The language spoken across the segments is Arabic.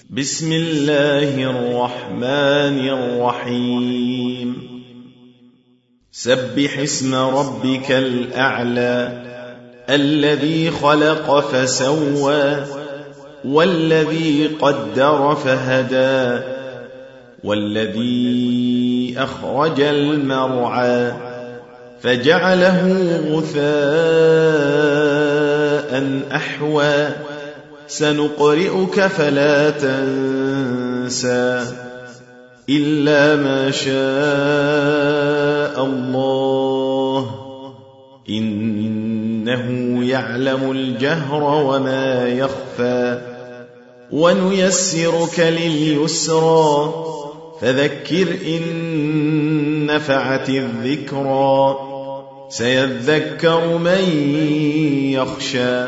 بسم الله الرحمن الرحيم سبح اسم ربك الأعلى الذي خلق فسوى والذي قدر فهدى والذي أخرج المرعى فجعله غثاء أحوى سنقرئك فلا تنسى إلا ما شاء الله إنه يعلم الجهر وما يخفى ونيسرك لليسرى فذكر إن نفعت الذكرى سيذكر من يخشى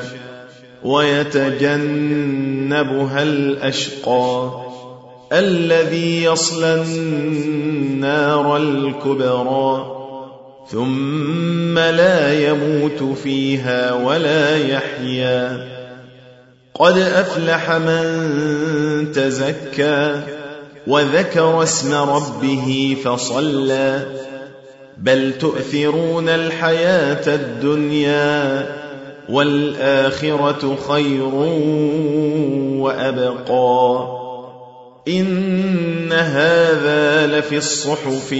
ويتجنبها الأشقى الذي يصلى النار الكبرى ثم لا يموت فيها ولا يحيا قد أفلح من تزكى وذكر اسم ربه فصلى بل تؤثرون الحياة الدنيا والآخرة خير وأبقى إن هذا لفي الصحف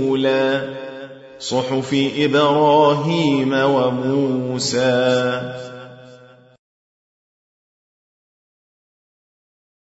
الأولى صحف إبراهيم وموسى